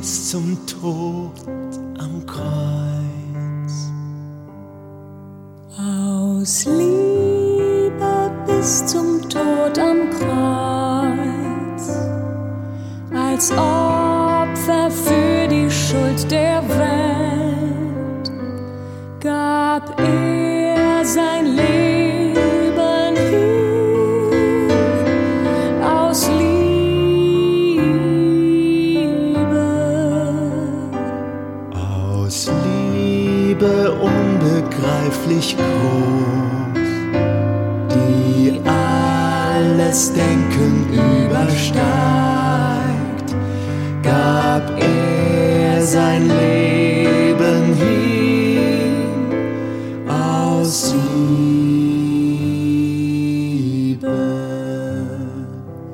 bis zum Tod am Kreuz. Aus Liebe bis zum Tod am Kreuz, als Opfer für die Schuld der Welt, gab er sein Leben hin, aus Liebe unbegreiflich groß, die alles Denken übersteigt, gab er sein Leben